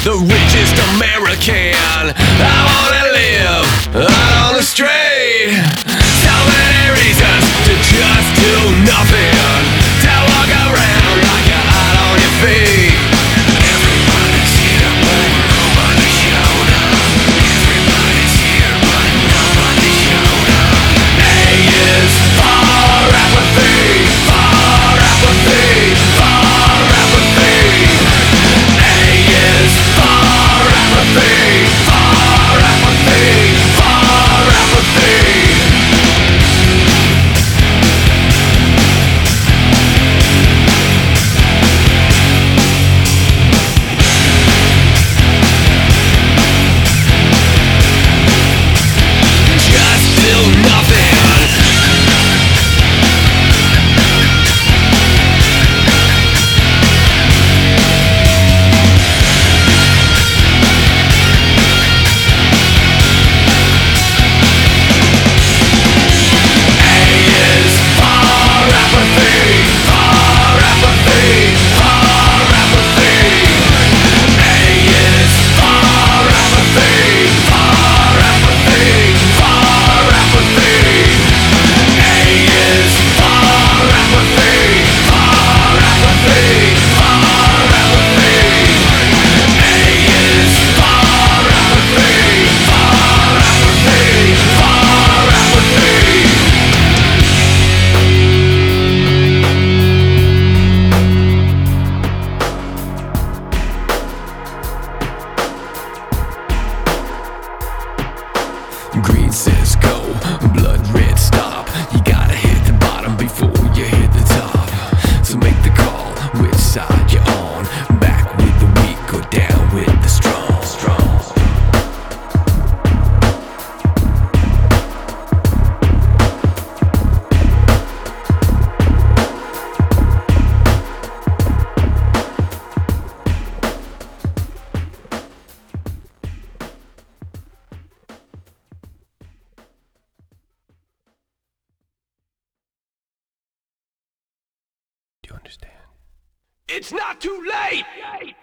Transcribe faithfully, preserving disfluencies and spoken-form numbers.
the richest American. I wanna live out on the street. So many reasons to just do nothing, to walk around like you're out on your feet. Everybody's here but nobody showed up. Everybody's here but nobody showed up. A is for apathy, for apathy, for apathy. A is for apathy, for apathy, for apathy. Just do nothing. Green says go, blood red stop. You gotta hit the bottom before you hit the top. So make the call, which side you're on. Back with the weak or down with the strong. Strong. Do you understand? It's not too late!